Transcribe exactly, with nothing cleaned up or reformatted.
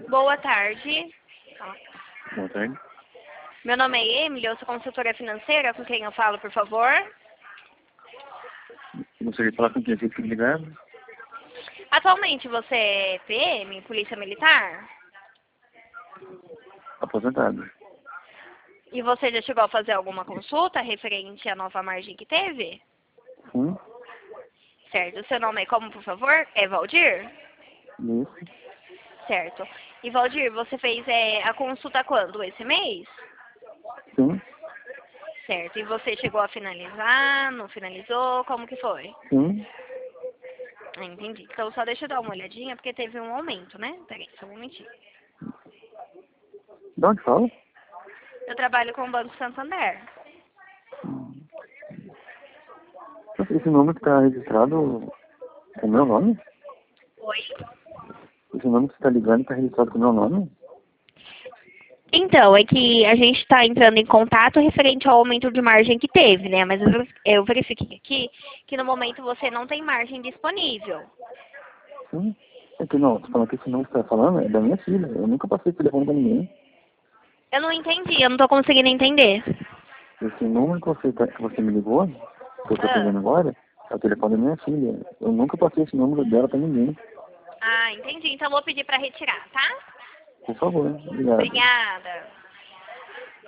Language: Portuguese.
Boa tarde. Boa tarde. Meu nome é Emily, eu sou consultora financeira. Com quem eu falo, por favor? Gostaria de falar com quem você fica ligado? Atualmente você é P M, Polícia Militar? Aposentado. E você já chegou a fazer alguma consulta referente à nova margem que teve? Sim. Certo. O seu nome é como, por favor? É Valdir? Isso. Certo. E Valdir, você fez é, a consulta quando? Esse mês? Sim. Certo. E você chegou a finalizar? Não finalizou? Como que foi? Sim. Ah, entendi. Então só deixa eu dar uma olhadinha, porque teve um aumento, né? Peraí, só um momentinho. De onde fala? Eu trabalho com o Banco Santander. Esse nome que está registrado com o meu nome? Oi? Esse nome que você está ligando está registrado com o meu nome? Então, é que a gente está entrando em contato referente ao aumento de margem que teve, né? Mas eu eu verifiquei aqui que no momento você não tem margem disponível. Sim. É que não, tô falando que esse nome que você está falando é da minha filha. Eu nunca passei telefone para ninguém. Eu não entendi, eu não estou conseguindo entender. Esse número que você, tá, que você me ligou, que eu estou Ah, pegando agora, é o telefone da minha filha. Eu nunca passei esse número dela para ninguém. ah entendi. Então eu vou pedir para retirar, tá? Por favor, obrigado. Obrigada.